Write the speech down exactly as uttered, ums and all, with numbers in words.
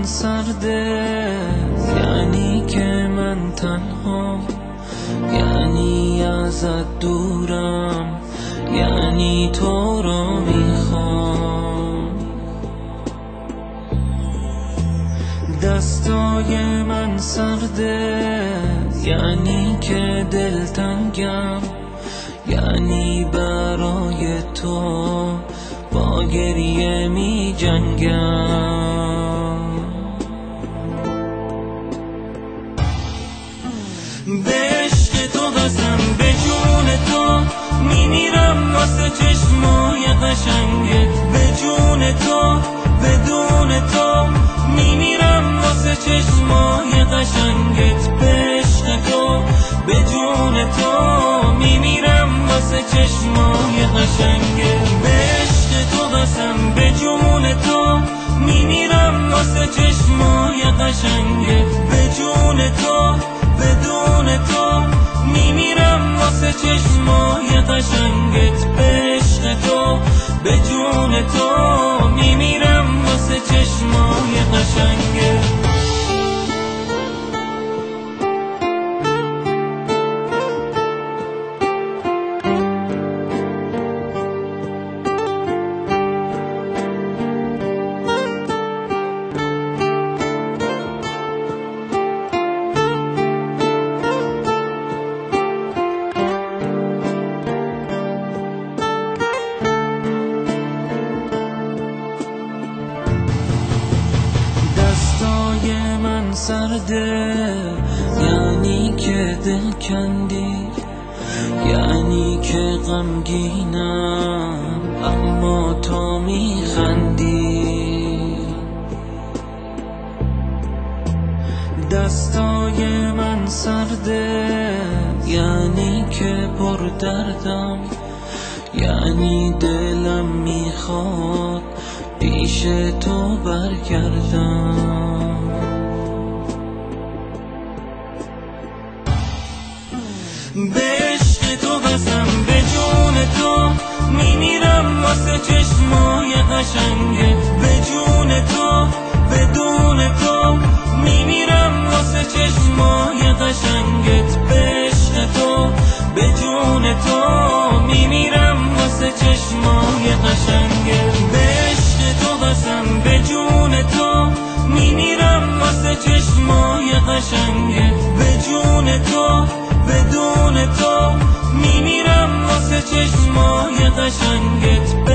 سرده، یعنی که من تنها، یعنی ازت دورم، یعنی تو رو میخوام. دستای من سرده، یعنی که دلتنگم، یعنی برای تو با گریه می جنگم. به عشق تو قسم، به جون تو می میرم واسه چشمای قشنگت، به جون تو بدون تو می میرم واسه چشمای قشنگت، به عشق تو به جون تو می میرم واسه چشمای قشنگت، به عشق تو قسم، به جون تو می میرم واسه چشمای قشنگت، به جون تو بدون تو می میرم واسه چشمای قشنگت، به عشق تو به جون تو می میرم واسه چشمای قشنگت. من سرده، یعنی که دل کندی، یعنی که غمگینم اما تو میخندی. دستای من سرده، یعنی که پر دردم، یعنی دلم میخواد پیش تو برگردم. به عشق تو قسم، به جون تو می میرم واسه چشمای قشنگت، به جون تو بدون تو می میرم واسه چشمای قشنگت، به عشق تو به جون تو می میرم واسه چشمای قشنگت، به عشق تو قسم، به جون تو می میرم واسه چشمای قشنگت، به جون تو بدون تو می میرم واسه چشمای قشنگت.